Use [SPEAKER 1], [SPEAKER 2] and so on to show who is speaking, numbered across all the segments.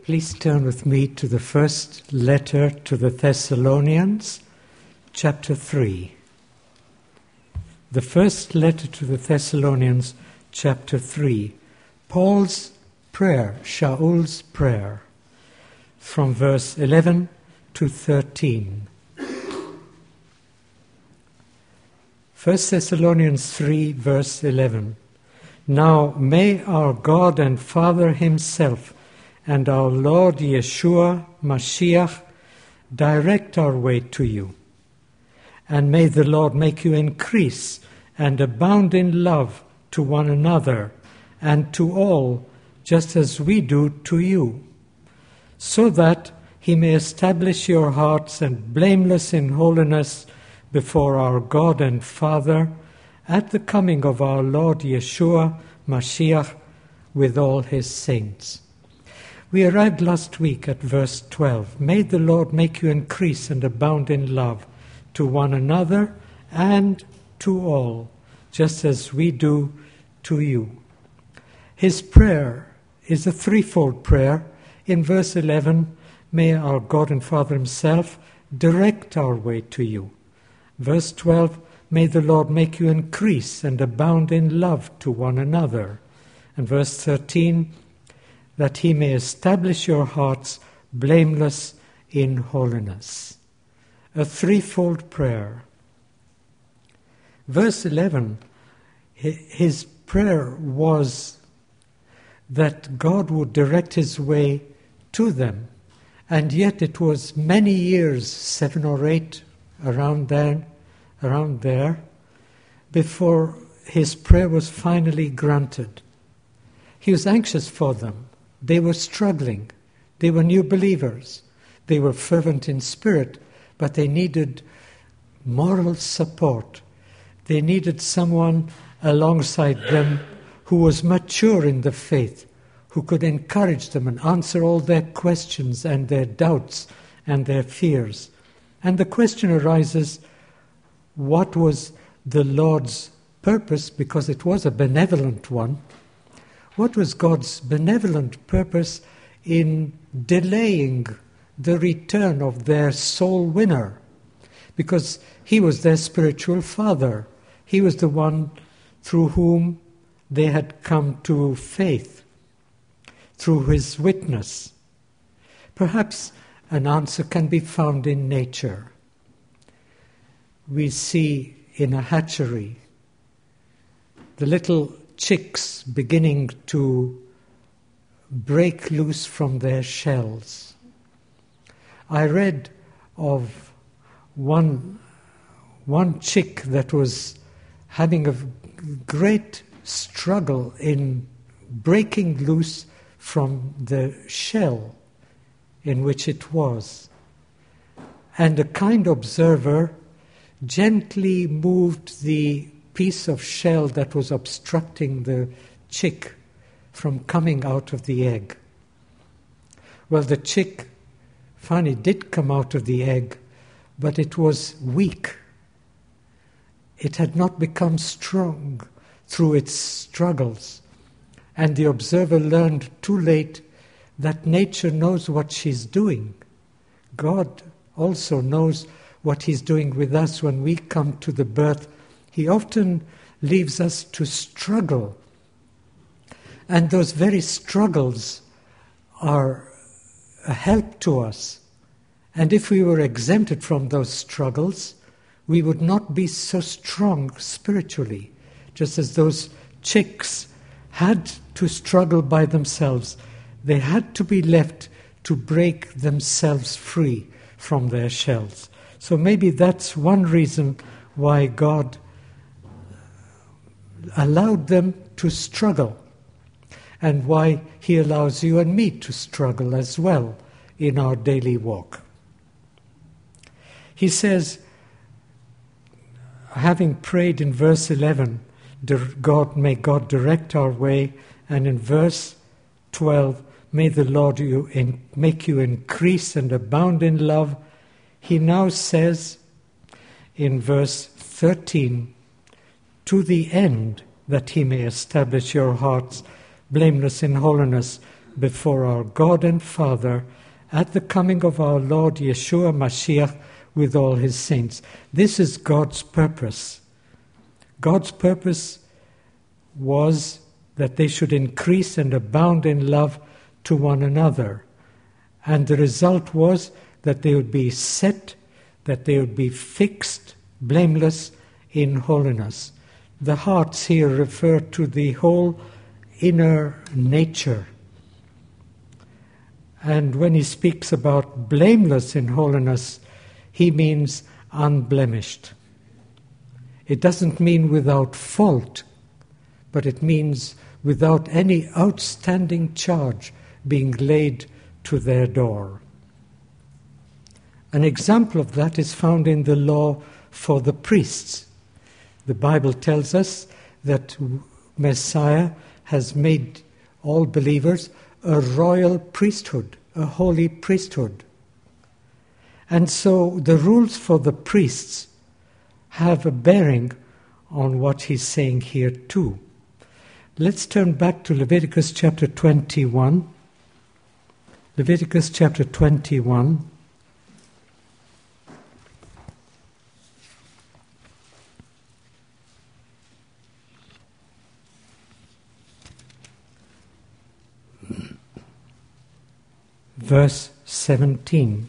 [SPEAKER 1] Please turn with me to the first letter to the Thessalonians, chapter 3. The first letter to the Thessalonians, chapter 3. Paul's prayer, Shaul's prayer, from verse 11 to 13. 1 Thessalonians 3, verse 11. Now may our God and Father himself and our Lord Yeshua Mashiach direct our way to you. And may the Lord make you increase and abound in love to one another and to all, just as we do to you, so that he may establish your hearts and blameless in holiness before our God and Father at the coming of our Lord Yeshua Mashiach with all his saints. We arrived last week at verse 12. May the Lord make you increase and abound in love to one another and to all, just as we do to you. His prayer is a threefold prayer. In verse 11, may our God and Father himself direct our way to you. Verse 12, may the Lord make you increase and abound in love to one another. And verse 13, that he may establish your hearts blameless in holiness. A threefold prayer. Verse 11, his prayer was that God would direct his way to them. And yet it was many years, 7 or 8, around there, before his prayer was finally granted. He was anxious for them. They were struggling. They were new believers. They were fervent in spirit, but they needed moral support. They needed someone alongside them who was mature in the faith, who could encourage them and answer all their questions and their doubts and their fears. And the question arises, what was the Lord's purpose? Because it was a benevolent one. What was God's benevolent purpose in delaying the return of their soul winner? Because he was their spiritual father. He was the one through whom they had come to faith, through his witness. Perhaps an answer can be found in nature. We see in a hatchery the little chicks beginning to break loose from their shells. I read of one chick that was having a great struggle in breaking loose from the shell in which it was. And a kind observer gently moved the piece of shell that was obstructing the chick from coming out of the egg. Well, the chick finally did come out of the egg, but it was weak. It had not become strong through its struggles. And the observer learned too late that nature knows what she's doing. God also knows what he's doing with us when we come to the birth. He often leaves us to struggle. And those very struggles are a help to us. And if we were exempted from those struggles, we would not be so strong spiritually. Just as those chicks had to struggle by themselves, they had to be left to break themselves free from their shells. So maybe that's one reason why God allowed them to struggle, and why he allows you and me to struggle as well in our daily walk. He says, having prayed in verse 11, may God direct our way, and in verse 12, may the Lord make you increase and abound in love. He now says in verse 13, to the end that he may establish your hearts blameless in holiness before our God and Father at the coming of our Lord Yeshua Mashiach with all his saints. This is God's purpose. God's purpose was that they should increase and abound in love to one another. And the result was that they would be set, that they would be fixed, blameless in holiness. The hearts here refer to the whole inner nature. And when he speaks about blameless in holiness, he means unblemished. It doesn't mean without fault, but it means without any outstanding charge being laid to their door. An example of that is found in the law for the priests. The Bible tells us that Messiah has made all believers a royal priesthood, a holy priesthood. And so the rules for the priests have a bearing on what he's saying here too. Let's turn back to Leviticus chapter 21. Leviticus chapter 21. Verse 17.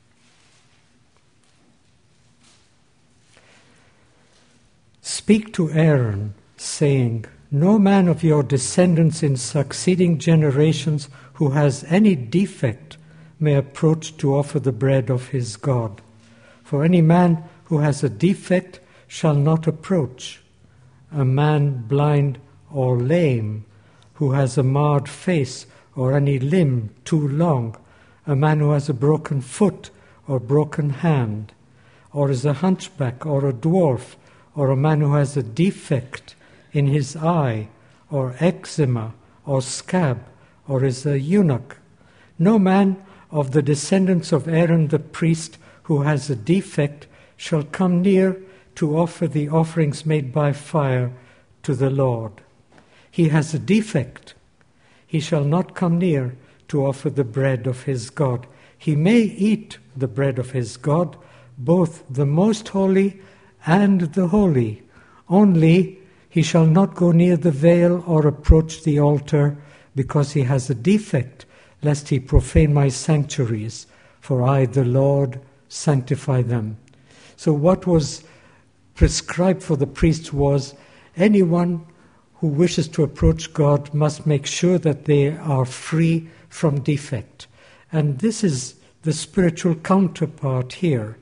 [SPEAKER 1] Speak to Aaron, saying, no man of your descendants in succeeding generations who has any defect may approach to offer the bread of his God. For any man who has a defect shall not approach. A man blind or lame, who has a marred face or any limb too long, a man who has a broken foot or broken hand, or is a hunchback or a dwarf, or a man who has a defect in his eye, or eczema, or scab, or is a eunuch. No man of the descendants of Aaron the priest who has a defect shall come near to offer the offerings made by fire to the Lord. He has a defect. He shall not come near to offer the bread of his God. He may eat the bread of his God, both the most holy and the holy. Only he shall not go near the veil or approach the altar, because he has a defect, lest he profane my sanctuaries, for I, the Lord, sanctify them. So what was prescribed for the priests was anyone who wishes to approach God must make sure that they are free from defect. And this is the spiritual counterpart here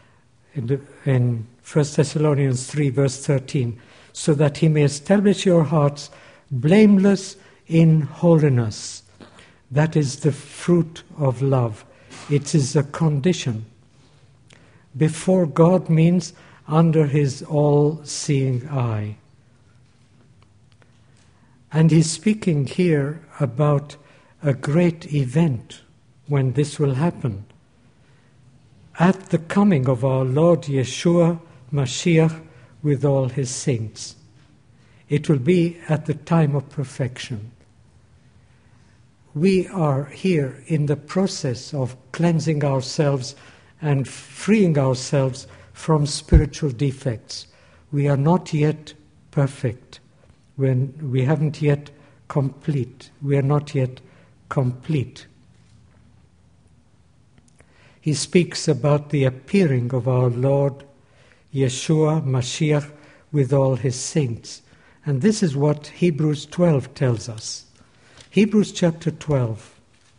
[SPEAKER 1] in 1 Thessalonians 3 verse 13, so that he may establish your hearts blameless in holiness. That is the fruit of love. It is a condition. Before God means under his all-seeing eye. And he's speaking here about a great event when this will happen. At the coming of our Lord Yeshua Mashiach with all his saints. It will be at the time of perfection. We are here in the process of cleansing ourselves and freeing ourselves from spiritual defects. We are not yet perfect. We haven't yet complete. We are not yet complete. He speaks about the appearing of our Lord Yeshua Mashiach with all his saints. And this is what Hebrews 12 tells us. Hebrews chapter 12.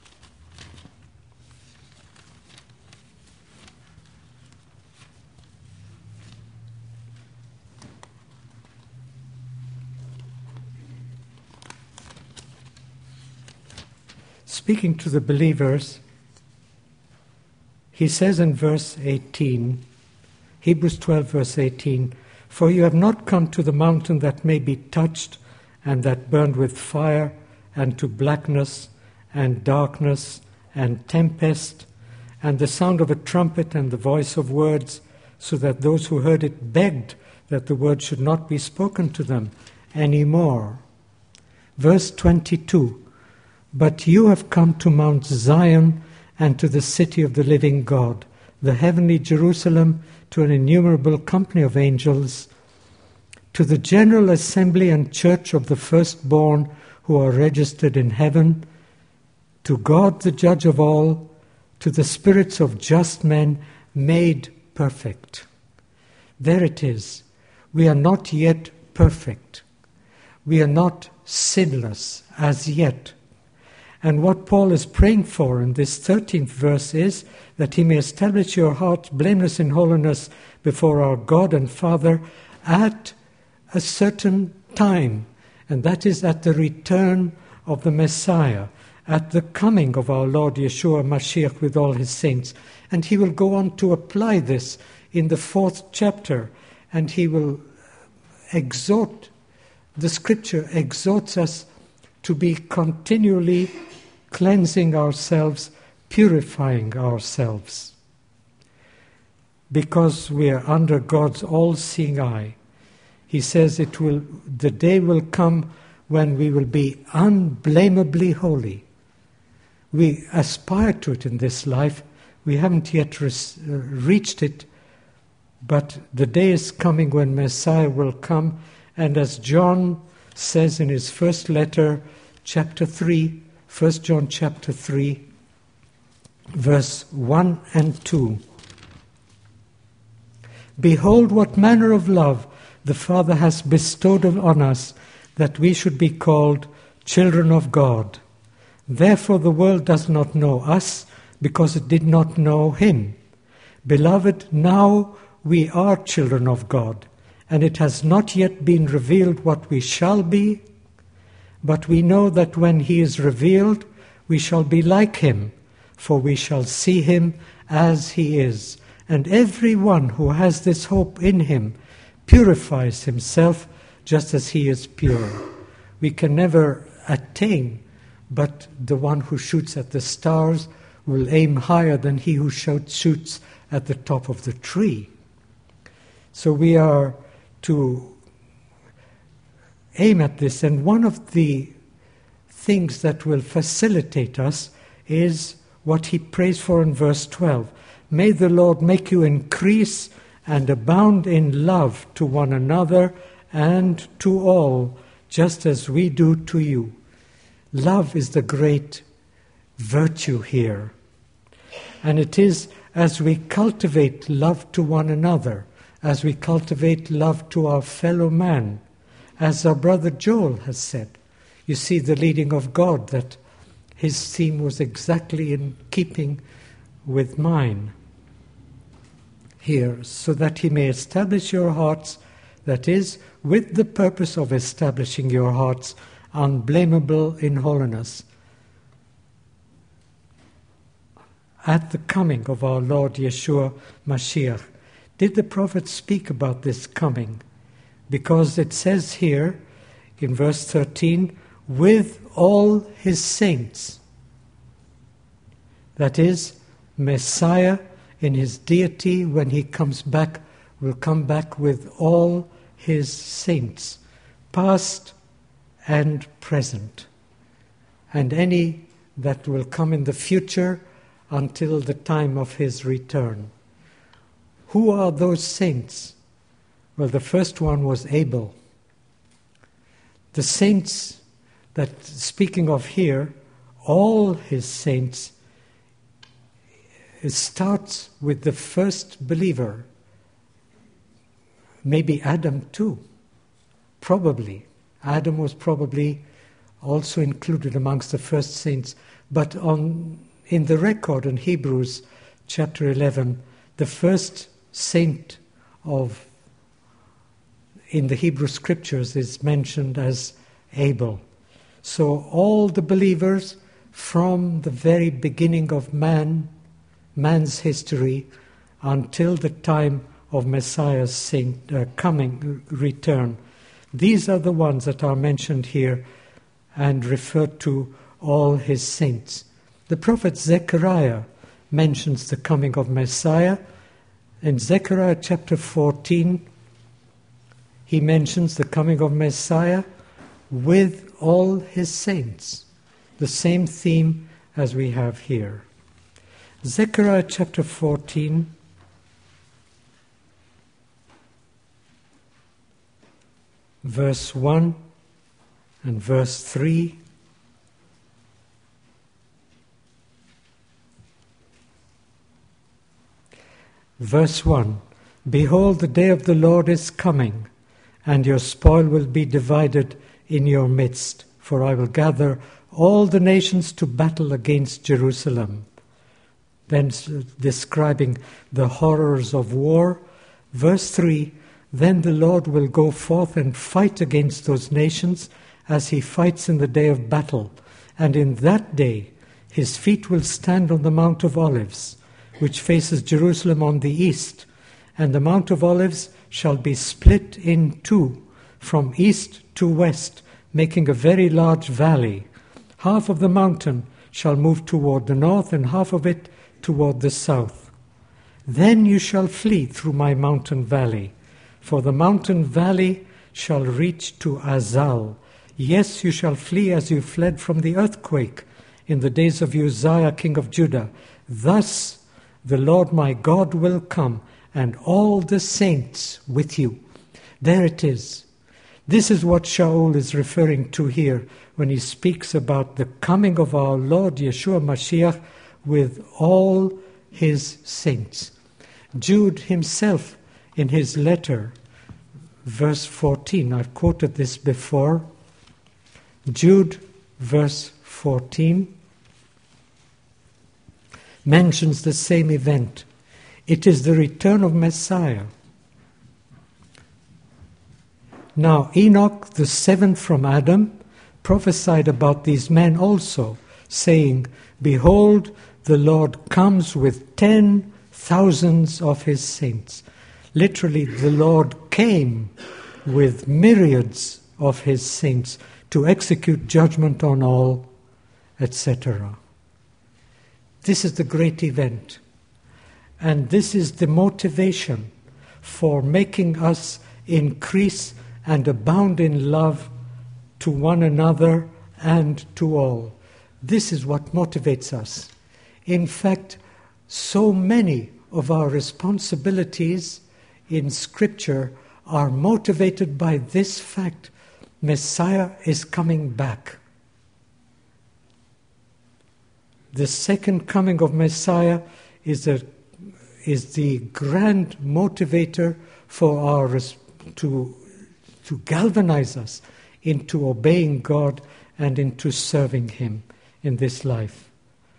[SPEAKER 1] Speaking to the believers, he says in verse 18, Hebrews 12 verse 18, for you have not come to the mountain that may be touched and that burned with fire, and to blackness and darkness and tempest, and the sound of a trumpet and the voice of words, so that those who heard it begged that the word should not be spoken to them any more. Verse 22, But you have come to Mount Zion and to the city of the living God, the heavenly Jerusalem, to an innumerable company of angels, to the general assembly and church of the firstborn who are registered in heaven, to God the judge of all, to the spirits of just men made perfect. There it is. We are not yet perfect. We are not sinless as yet. And what Paul is praying for in this 13th verse is that he may establish your hearts blameless in holiness before our God and Father at a certain time, and that is at the return of the Messiah, at the coming of our Lord Yeshua Mashiach with all his saints. And he will go on to apply this in the 4th chapter, and he will exhort, the Scripture exhorts us to be continually cleansing ourselves, purifying ourselves, because we are under God's all-seeing eye. He says the day will come when we will be unblameably holy. We aspire to it in this life. We haven't yet reached it, but the day is coming when Messiah will come. And as John says in his first letter, chapter 3, 1 John chapter 3, verse 1 and 2. Behold what manner of love the Father has bestowed on us, that we should be called children of God. Therefore the world does not know us, because it did not know him. Beloved, now we are children of God, and it has not yet been revealed what we shall be, but we know that when he is revealed, we shall be like him, for we shall see him as he is. And every one who has this hope in him purifies himself just as he is pure. We can never attain, but the one who shoots at the stars will aim higher than he who shoots at the top of the tree. So we are to aim at this, and one of the things that will facilitate us is what he prays for in verse 12. May the Lord make you increase and abound in love to one another and to all, just as we do to you. Love is the great virtue here. And it is as we cultivate love to one another, as we cultivate love to our fellow man, as our brother Joel has said. You see the leading of God, that his theme was exactly in keeping with mine here, so that he may establish your hearts, that is, with the purpose of establishing your hearts, unblameable in holiness, at the coming of our Lord Yeshua Mashiach. Did the prophet speak about this coming? Because it says here in verse 13, with all his saints. That is, Messiah in his deity, when he comes back, will come back with all his saints, past and present, and any that will come in the future until the time of his return. Who are those saints? Well, the first one was Abel. The saints that speaking of here, all his saints, it starts with the first believer. Maybe Adam too. Probably. Adam was probably also included amongst the first saints. But in the record in Hebrews chapter 11, the first saint in the Hebrew scriptures is mentioned as Abel. So all the believers from the very beginning of man's history until the time of Messiah's coming, return, these are the ones that are mentioned here and referred to all his saints. The prophet Zechariah mentions the coming of Messiah. In Zechariah chapter 14, he mentions the coming of Messiah with all his saints. the same theme as we have here. Zechariah chapter 14, verse 1 and verse 3. Verse 1, Behold, the day of the Lord is coming, and your spoil will be divided in your midst, for I will gather all the nations to battle against Jerusalem. Then describing the horrors of war. Verse 3, Then the Lord will go forth and fight against those nations as he fights in the day of battle. And in that day his feet will stand on the Mount of Olives, which faces Jerusalem on the east. And the Mount of Olives shall be split in two, from east to west, making a very large valley. Half of the mountain shall move toward the north, and half of it toward the south. Then you shall flee through my mountain valley, for the mountain valley shall reach to Azal. Yes, you shall flee as you fled from the earthquake in the days of Uzziah king of Judah. Thus the Lord my God will come, and all the saints with you. There it is. This is what Shaul is referring to here when he speaks about the coming of our Lord Yeshua Mashiach with all his saints. Jude himself, in his letter, verse 14, I've quoted this before. Jude, verse 14, mentions the same event. It is the return of Messiah. Now, Enoch, the seventh from Adam, prophesied about these men also, saying, Behold, the Lord comes with 10,000s of his saints. Literally, the Lord came with myriads of his saints to execute judgment on all, etc. This is the great event. And this is the motivation for making us increase and abound in love to one another and to all. This is what motivates us. In fact, so many of our responsibilities in Scripture are motivated by this fact: Messiah is coming back. The second coming of Messiah is the grand motivator for our to galvanize us into obeying God and into serving Him in this life.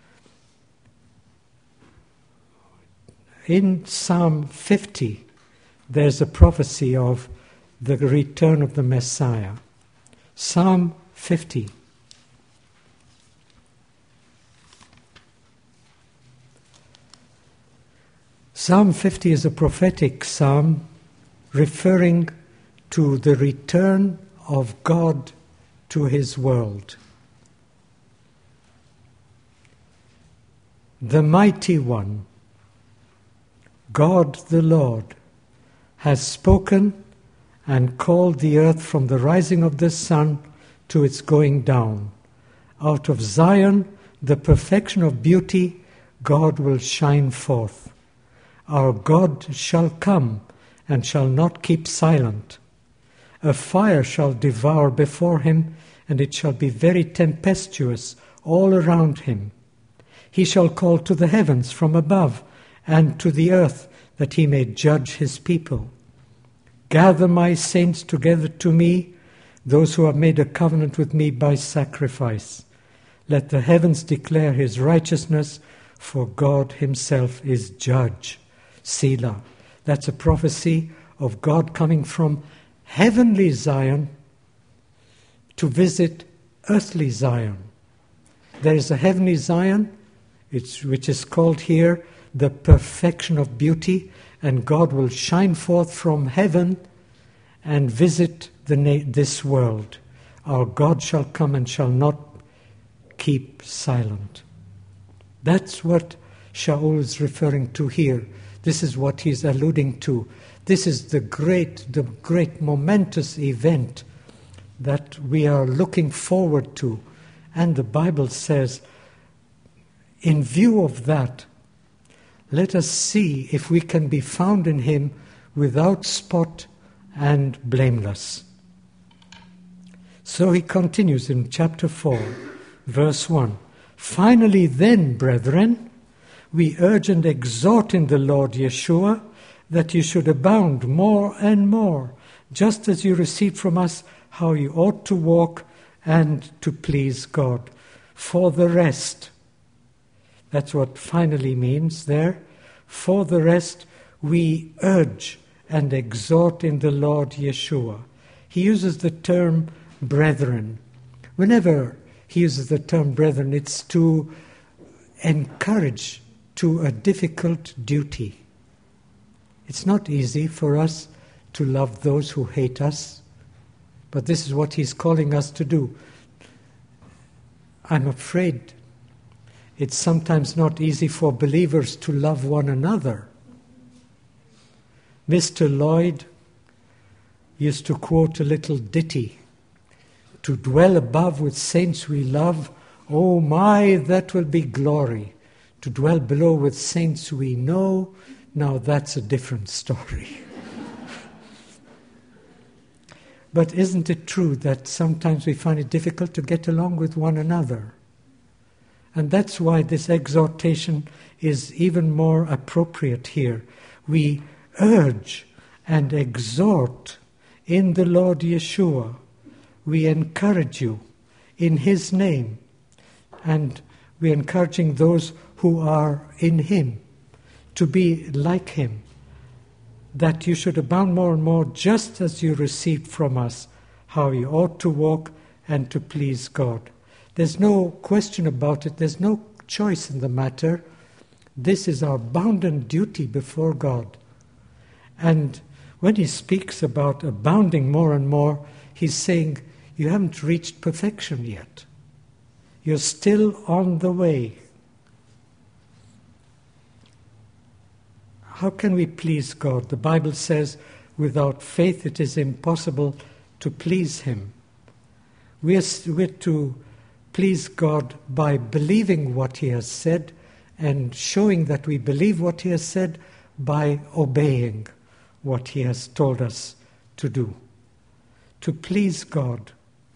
[SPEAKER 1] In Psalm 50, there's a prophecy of the return of the Messiah. Psalm 50. Psalm 50 is a prophetic psalm referring to the return of God to His world. The Mighty One, God the Lord, has spoken and called the earth from the rising of the sun to its going down. Out of Zion, the perfection of beauty, God will shine forth. Our God shall come and shall not keep silent. A fire shall devour before him, and it shall be very tempestuous all around him. He shall call to the heavens from above, and to the earth, that he may judge his people. Gather my saints together to me, those who have made a covenant with me by sacrifice. Let the heavens declare his righteousness, for God himself is judge. Selah. That's a prophecy of God coming from heavenly Zion to visit earthly Zion. There is a heavenly Zion, which is called here the perfection of beauty, and God will shine forth from heaven and visit this world. Our God shall come and shall not keep silent. That's what Shaul is referring to here. This is what he's alluding to. This is the great momentous event that we are looking forward to And the Bible says, in view of that, let us see if we can be found in him without spot and blameless. So he continues in chapter 4, verse 1. Finally then, brethren, we urge and exhort in the Lord Yeshua that you should abound more and more, just as you received from us how you ought to walk and to please God. For the rest, that's what finally means there. For the rest, we urge and exhort in the Lord Yeshua. He uses the term brethren. Whenever he uses the term brethren, it's to encourage to a difficult duty. It's not easy for us to love those who hate us, but this is what he's calling us to do. I'm afraid it's sometimes not easy for believers to love one another. Mr. Lloyd used to quote a little ditty, "To dwell above with saints we love, oh my, that will be glory. To dwell below with saints we know, now that's a different story." But isn't it true that sometimes we find it difficult to get along with one another? And that's why this exhortation is even more appropriate here. We urge and exhort in the Lord Yeshua. We encourage you in his name, and we're encouraging those who are in him to be like him, that you should abound more and more, just as you received from us how you ought to walk and to please God. There's no question about it. There's no choice in the matter. This is our bounden duty before God. And when he speaks about abounding more and more, he's saying you haven't reached perfection yet. You're still on the way. How can we please God? The Bible says, without faith it is impossible to please him. We're to please God by believing what he has said and showing that we believe what he has said by obeying what he has told us to do. To please God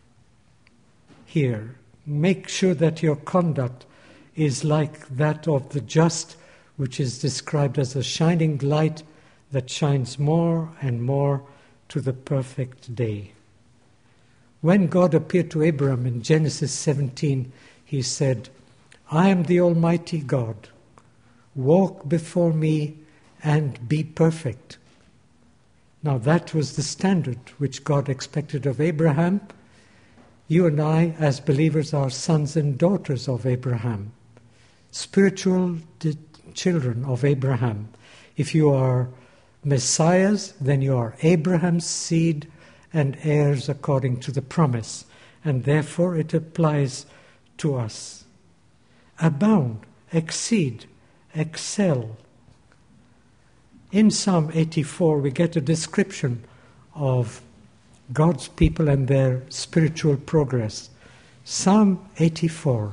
[SPEAKER 1] here, make sure that your conduct is like that of the just, which is described as a shining light that shines more and more to the perfect day. When God appeared to Abraham in Genesis 17, he said, "I am the Almighty God. Walk before me and be perfect." Now that was the standard which God expected of Abraham. You and I, as believers, are sons and daughters of Abraham, spiritual children of Abraham. If you are Messiahs, then you are Abraham's seed and heirs according to the promise, and therefore it applies to us. Abound, exceed, excel. In Psalm 84 we get a description of God's people and their spiritual progress. Psalm 84.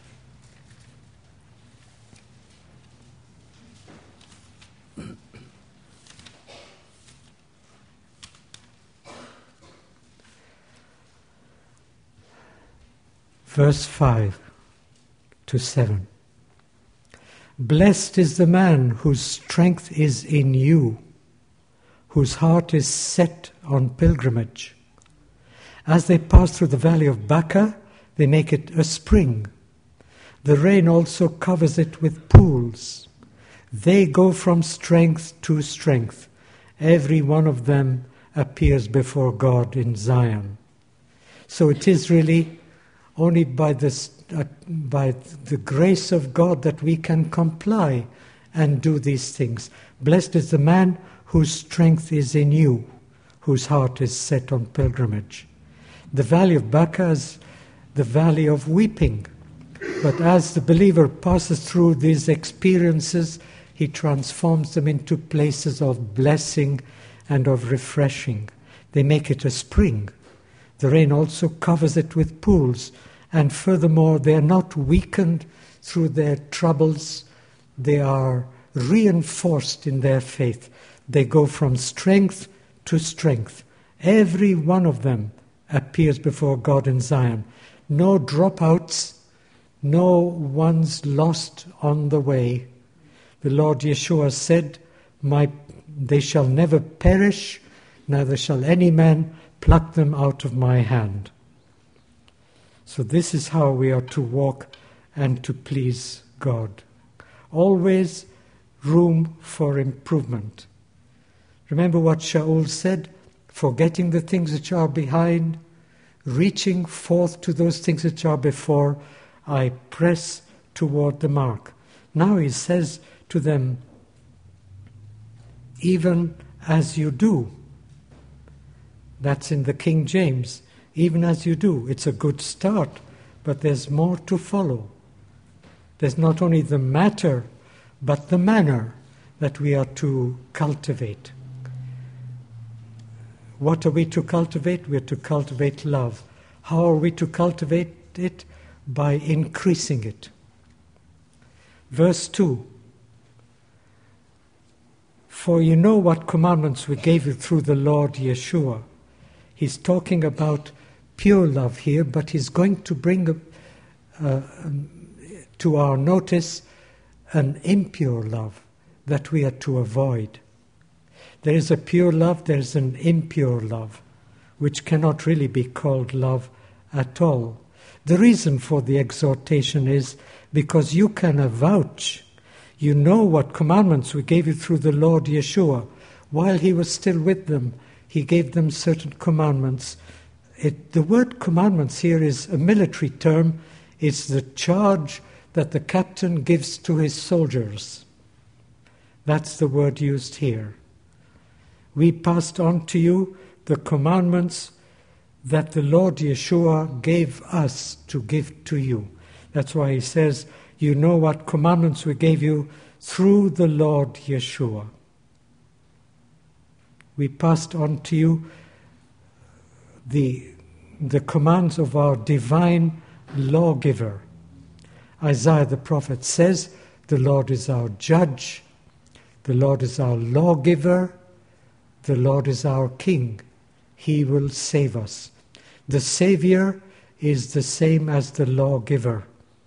[SPEAKER 1] Verse 5 to 7. Blessed is the man whose strength is in you, whose heart is set on pilgrimage. As they pass through the valley of Baca, they make it a spring. The rain also covers it with pools. They go from strength to strength. Every one of them appears before God in Zion. So it is really only by the grace of God that we can comply and do these things. Blessed is the man whose strength is in you, whose heart is set on pilgrimage. The valley of Baca is the valley of weeping. But as the believer passes through these experiences, he transforms them into places of blessing and of refreshing. They make it a spring. The rain also covers it with pools, And furthermore, they are not weakened through their troubles. They are reinforced in their faith. They go from strength to strength. Every one of them appears before God in Zion. No dropouts, no ones lost on the way. The Lord Yeshua said, they shall never perish, neither shall any man pluck them out of my hand. So this is how we are to walk and to please God. Always room for improvement. Remember what Shaul said, forgetting the things which are behind, reaching forth to those things which are before, I press toward the mark. Now he says to them, even as you do. That's in the King James. Even as you do. It's a good start, but there's more to follow. There's not only the matter, but the manner that we are to cultivate. What are we to cultivate? We are to cultivate love. How are we to cultivate it? By increasing it. Verse 2. For you know what commandments we gave you through the Lord Yeshua. He's talking about pure love here, but he's going to bring to our notice an impure love that we are to avoid. There is a pure love, there is an impure love, which cannot really be called love at all. The reason for the exhortation is because you can avouch. You know what commandments we gave you through the Lord Yeshua. While he was still with them, he gave them certain commandments. The word commandments here is a military term. It's the charge that the captain gives to his soldiers. That's the word used here. We passed on to you the commandments that the Lord Yeshua gave us to give to you. That's why he says, you know what commandments we gave you through the Lord Yeshua. We passed on to you the commands of our divine lawgiver. Isaiah the prophet says, the Lord is our judge, the Lord is our lawgiver, the Lord is our king. He will save us. The Savior is the same as the lawgiver.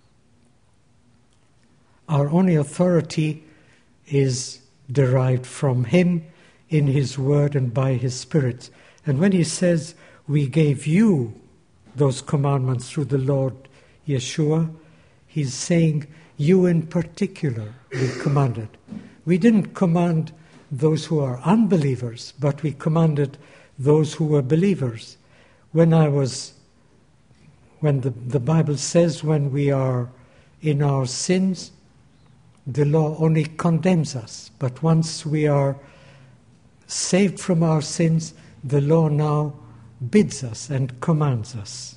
[SPEAKER 1] Our only authority is derived from him in his word and by his Spirit. And when he says, we gave you those commandments through the Lord Yeshua, he's saying, you in particular we commanded. We didn't command those who are unbelievers, but we commanded those who were believers. When the Bible says when we are in our sins, the law only condemns us. But once we are saved from our sins, the law now bids us and commands us.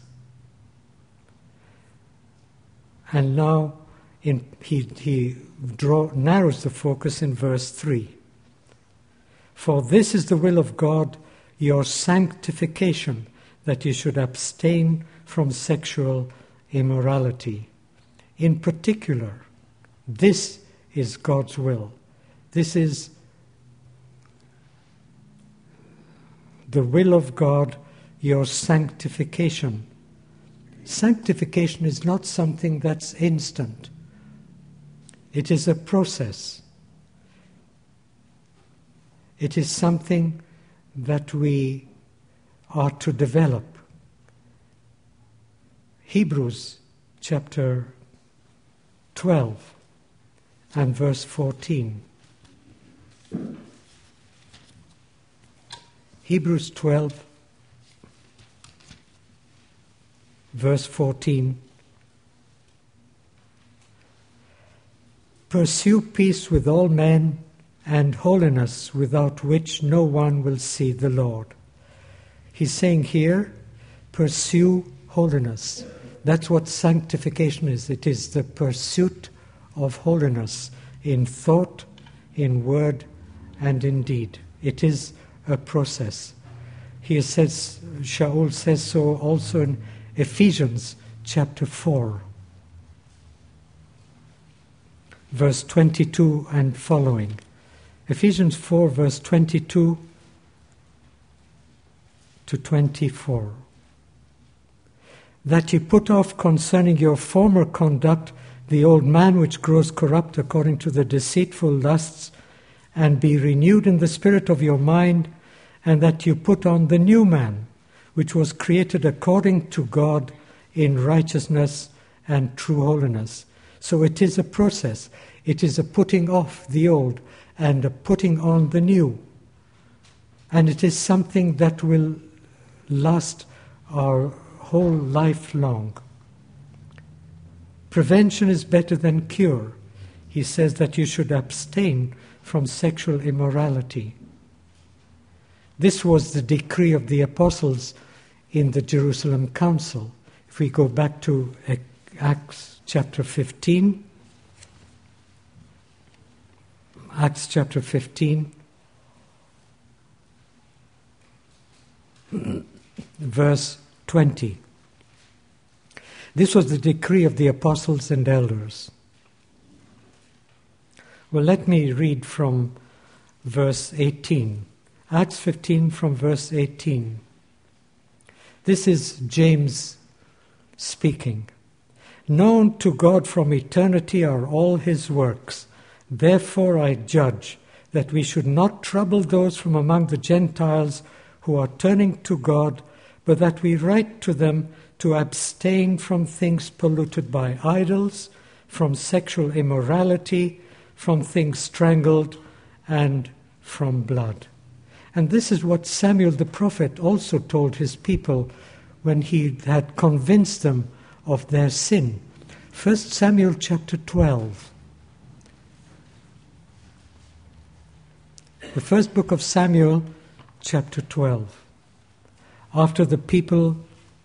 [SPEAKER 1] And now he narrows the focus in verse 3. For this is the will of God, your sanctification, that you should abstain from sexual immorality. In particular, this is God's will. This is the will of God, your sanctification. Sanctification is not something that's instant. It is a process. It is something that we are to develop. Hebrews chapter 12 and verse 14. Hebrews 12 verse 14. Pursue peace with all men and holiness, without which no one will see the Lord. He's saying here, pursue holiness. That's what sanctification is. It is the pursuit of holiness in thought, in word, and in deed. It is a process. He says, Shaul says so also in Ephesians chapter 4, verse 22 and following. Ephesians 4, verse 22 to 24. That ye put off concerning your former conduct the old man which grows corrupt according to the deceitful lusts, and be renewed in the spirit of your mind, and that you put on the new man, which was created according to God in righteousness and true holiness. So it is a process. It is a putting off the old and a putting on the new. And it is something that will last our whole life long. Prevention is better than cure. He says that you should abstain from sexual immorality. This was the decree of the apostles in the Jerusalem Council. If we go back to Acts chapter 15, Acts chapter 15, verse 20. This was the decree of the apostles and elders. Well, let me read from verse 18. Acts 15 from verse 18. This is James speaking. Known to God from eternity are all his works. Therefore I judge that we should not trouble those from among the Gentiles who are turning to God, but that we write to them to abstain from things polluted by idols, from sexual immorality, from things strangled, and from blood. And this is what Samuel the prophet also told his people when he had convinced them of their sin. 1 Samuel chapter 12. The first book of Samuel, chapter 12. After the people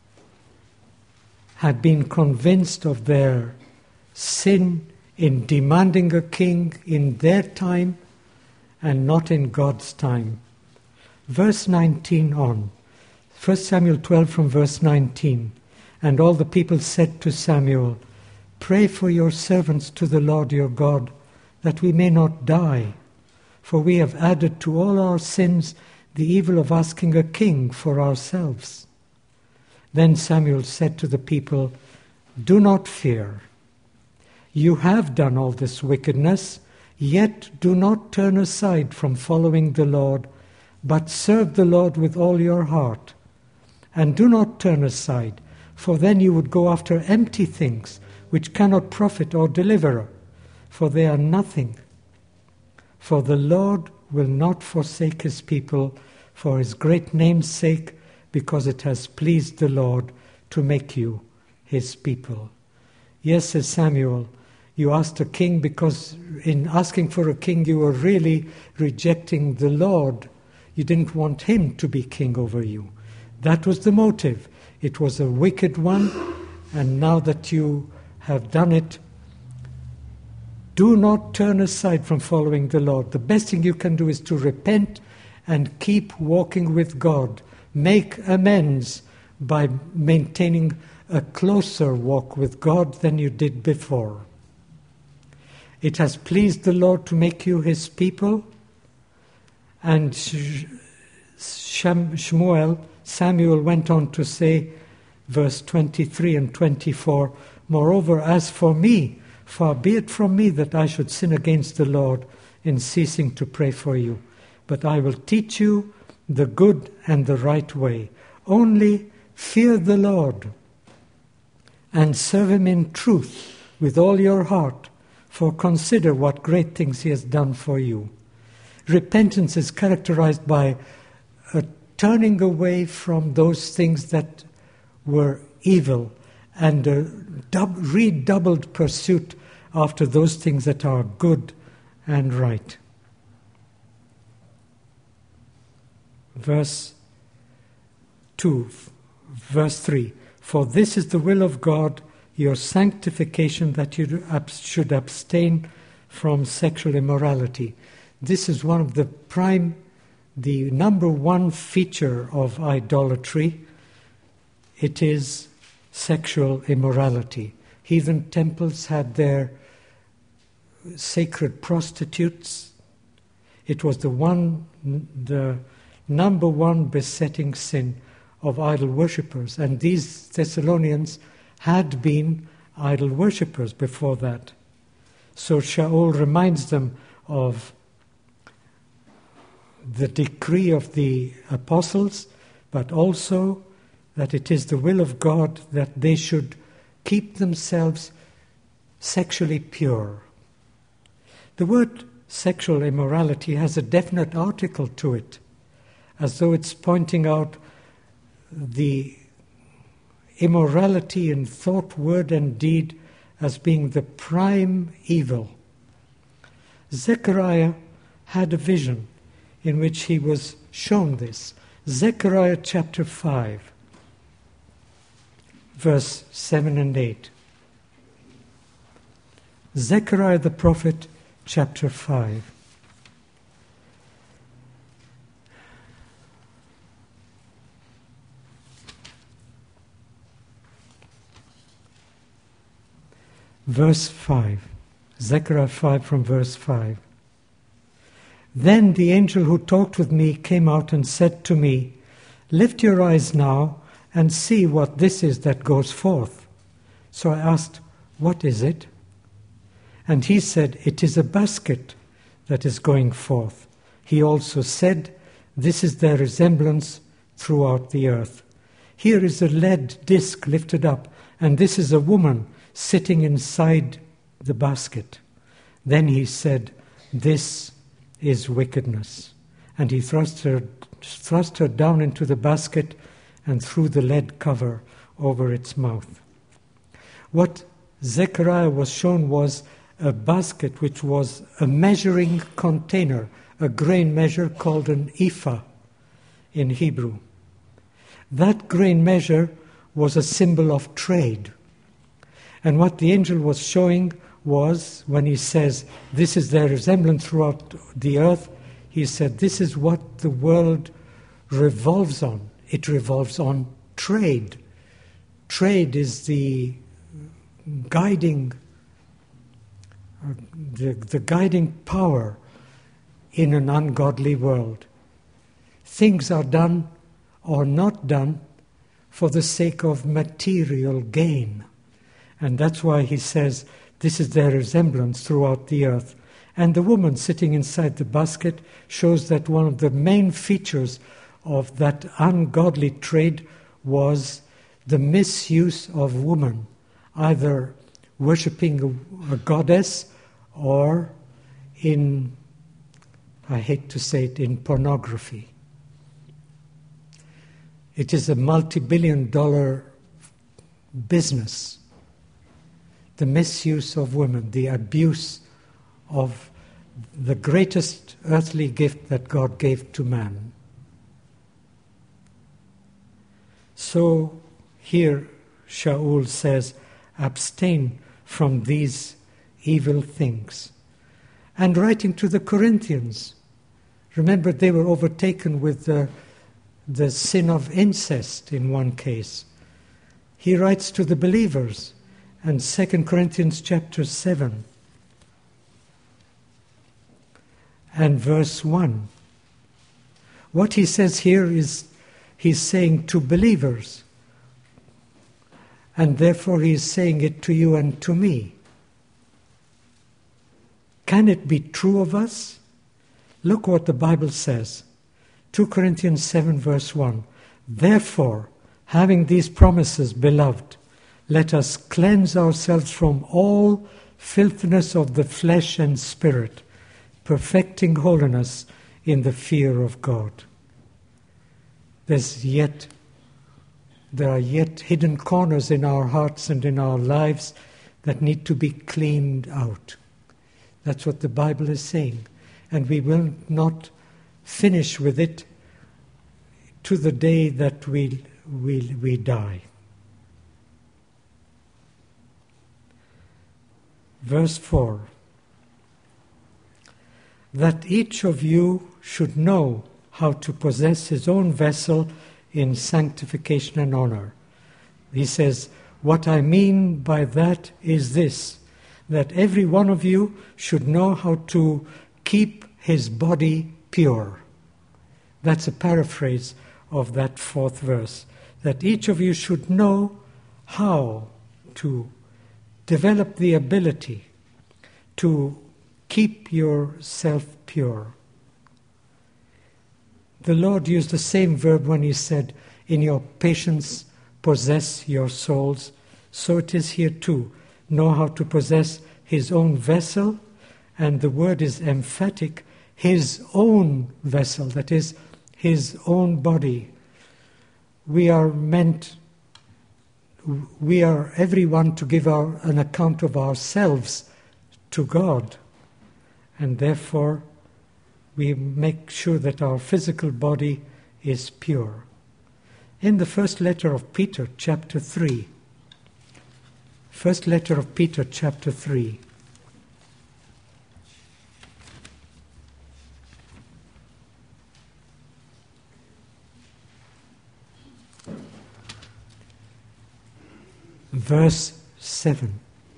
[SPEAKER 1] had been convinced of their sin in demanding a king in their time and not in God's time. Verse 19 on. 1 Samuel 12 from verse 19. And all the people said to Samuel, Pray for your servants to the Lord your God, that we may not die. For we have added to all our sins the evil of asking a king for ourselves. Then Samuel said to the people, Do not fear. You have done all this wickedness, yet do not turn aside from following the Lord, but serve the Lord with all your heart. And do not turn aside, for then you would go after empty things, which cannot profit or deliver, for they are nothing. For the Lord will not forsake his people for his great name's sake, because it has pleased the Lord to make you his people. Yes, says Samuel, you asked a king because in asking for a king you were really rejecting the Lord. You didn't want him to be king over you. That was the motive. It was a wicked one, and now that you have done it, do not turn aside from following the Lord. The best thing you can do is to repent and keep walking with God. Make amends by maintaining a closer walk with God than you did before. It has pleased the Lord to make you his people. And Samuel went on to say, verse 23 and 24, Moreover, as for me, far be it from me that I should sin against the Lord in ceasing to pray for you. But I will teach you the good and the right way. Only fear the Lord and serve him in truth with all your heart, for consider what great things he has done for you. Repentance is characterized by a turning away from those things that were evil and a redoubled pursuit after those things that are good and right. Verse 3. For this is the will of God, your sanctification, that you should abstain from sexual immorality. This is one of the number one feature of idolatry. It is sexual immorality. Heathen temples had their sacred prostitutes. It was the number one besetting sin of idol worshippers. And these Thessalonians had been idol worshippers before that. So Shaul reminds them of the decree of the apostles, but also that it is the will of God that they should keep themselves sexually pure. The word sexual immorality has a definite article to it, as though it's pointing out the immorality in thought, word, and deed as being the prime evil. Zechariah had a vision in which he was shown this. Zechariah chapter 5, verse 7 and 8. Zechariah the prophet, chapter 5. Verse 5. Zechariah 5 from verse 5. Then the angel who talked with me came out and said to me, "Lift your eyes now and see what this is that goes forth." So I asked, "What is it?" And he said, "It is a basket that is going forth." He also said, "This is their resemblance throughout the earth. Here is a lead disc lifted up, and this is a woman sitting inside the basket." Then he said, "This is wickedness." And he thrust her down into the basket and threw the lead cover over its mouth. What Zechariah was shown was a basket which was a measuring container, a grain measure called an ephah in Hebrew. That grain measure was a symbol of trade. And what the angel was showing was, when he says, "This is their resemblance throughout the earth," he said, this is what the world revolves on. It revolves on trade. Trade is the guiding power in an ungodly world. Things are done or not done for the sake of material gain. And that's why he says, this is their resemblance throughout the earth. And the woman sitting inside the basket shows that one of the main features of that ungodly trade was the misuse of woman, either worshipping a goddess or in, I hate to say it, in pornography. It is a multi-billion-dollar business. The misuse of women, the abuse of the greatest earthly gift that God gave to man. So here Shaul says, abstain from these evil things. And writing to the Corinthians, remember they were overtaken with the sin of incest in one case. He writes to the believers, and 2 Corinthians chapter 7 and verse 1. What he says here is, he's saying to believers, and therefore he is saying it to you and to me. Can it be true of us? Look what the Bible says. 2 Corinthians 7 verse 1. Therefore, having these promises, beloved, let us cleanse ourselves from all filthiness of the flesh and spirit, perfecting holiness in the fear of God. There are yet hidden corners in our hearts and in our lives that need to be cleaned out. That's what the Bible is saying. And we will not finish with it to the day that we die. Verse 4. That each of you should know how to possess his own vessel in sanctification and honor. He says, What I mean by that is this, that every one of you should know how to keep his body pure. That's a paraphrase of that 4th verse. That each of you should know how to develop the ability to keep yourself pure. The Lord used the same verb when he said, "In your patience possess your souls." So it is here too. Know how to possess his own vessel, and the word is emphatic, his own vessel, that is, his own body. We are everyone to give an account of ourselves to God, and therefore we make sure that our physical body is pure. In the first letter of Peter, chapter 3, first letter of Peter, chapter 3, verse 7.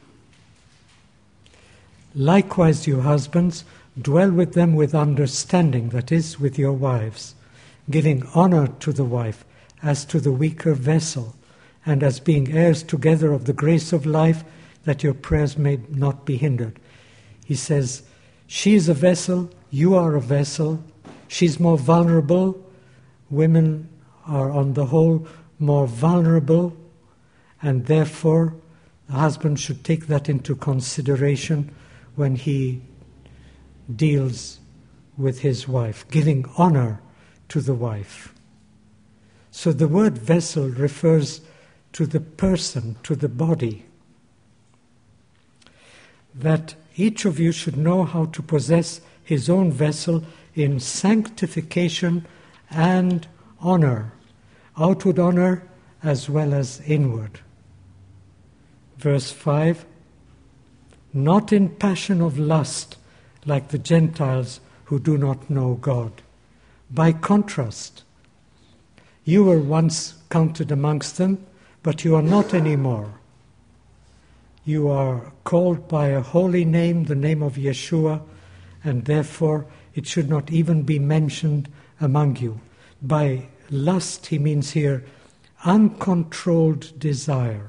[SPEAKER 1] Likewise, you husbands, dwell with them with understanding, that is, with your wives, giving honor to the wife as to the weaker vessel, and as being heirs together of the grace of life, that your prayers may not be hindered. He says, she is a vessel, you are a vessel, she's more vulnerable, women are on the whole more vulnerable, and therefore the husband should take that into consideration when he deals with his wife, giving honor to the wife. So the word vessel refers to the person, to the body. That each of you should know how to possess his own vessel in sanctification and honor, outward honor as well as inward. Verse 5, not in passion of lust, like the Gentiles who do not know God. By contrast, you were once counted amongst them, but you are not anymore. You are called by a holy name, the name of Yeshua, and therefore it should not even be mentioned among you. By lust, he means here uncontrolled desire.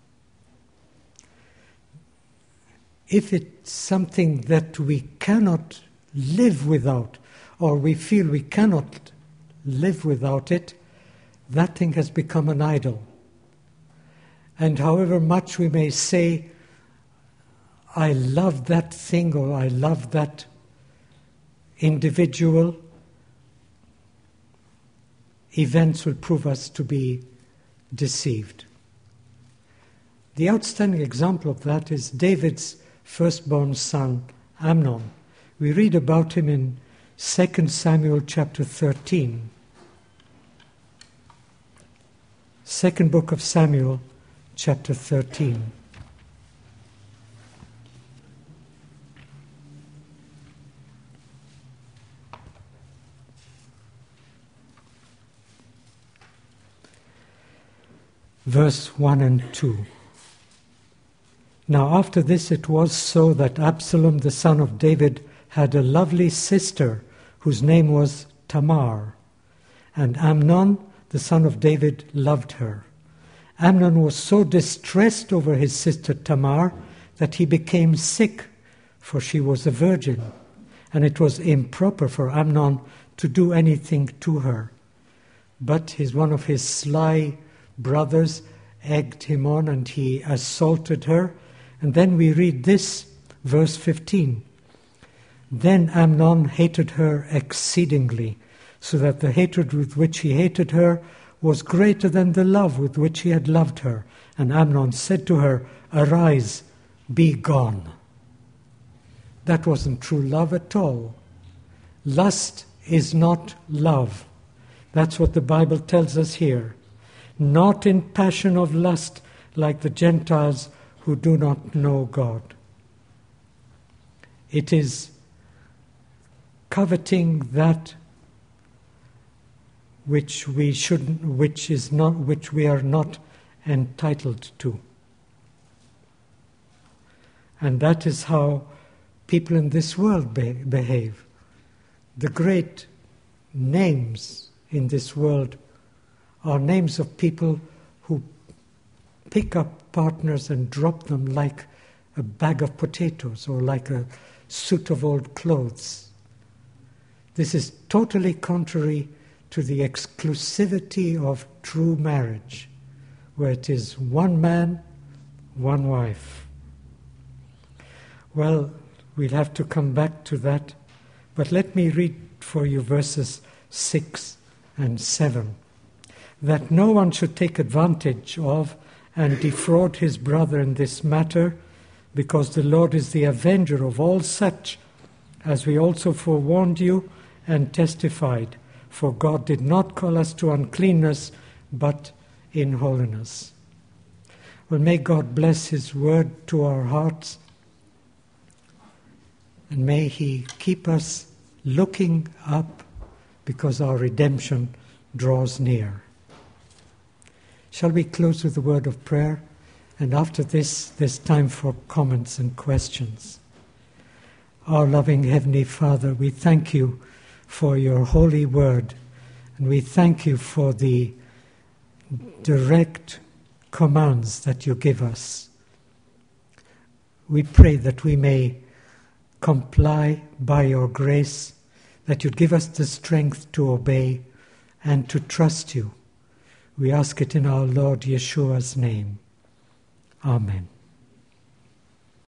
[SPEAKER 1] If it's something that we cannot live without, or we feel we cannot live without it, that thing has become an idol. And however much we may say, I love that thing or I love that individual, events will prove us to be deceived. The outstanding example of that is David's firstborn son, Amnon. We read about him in 2 Samuel chapter 13. Second book of Samuel, chapter 13. Verse 1 and 2. Now after this it was so that Absalom the son of David had a lovely sister whose name was Tamar, and Amnon the son of David loved her. Amnon was so distressed over his sister Tamar that he became sick, for she was a virgin, and it was improper for Amnon to do anything to her. But one of his sly brothers egged him on and he assaulted her. And then we read this, verse 15. Then Amnon hated her exceedingly, so that the hatred with which he hated her was greater than the love with which he had loved her. And Amnon said to her, arise, be gone. That wasn't true love at all. Lust is not love. That's what the Bible tells us here. Not in passion of lust like the Gentiles who do not know God. It is coveting that which we are not entitled to. And that is how people in this world behave. The great names in this world are names of people who pick up partners and drop them like a bag of potatoes or like a suit of old clothes. This is totally contrary to the exclusivity of true marriage, where it is one man, one wife. Well, we'll have to come back to that, but let me read for you verses 6 and 7. That no one should take advantage of and defraud his brother in this matter, because the Lord is the avenger of all such, as we also forewarned you and testified. For God did not call us to uncleanness, but in holiness. Well, may God bless His word to our hearts, and may He keep us looking up, because our redemption draws near. Shall we close with a word of prayer? And after this, there's time for comments and questions. Our loving Heavenly Father, we thank you for your holy word, and we thank you for the direct commands that you give us. We pray that we may comply by your grace, that you'd give us the strength to obey and to trust you. We ask it in our Lord Yeshua's name. Amen.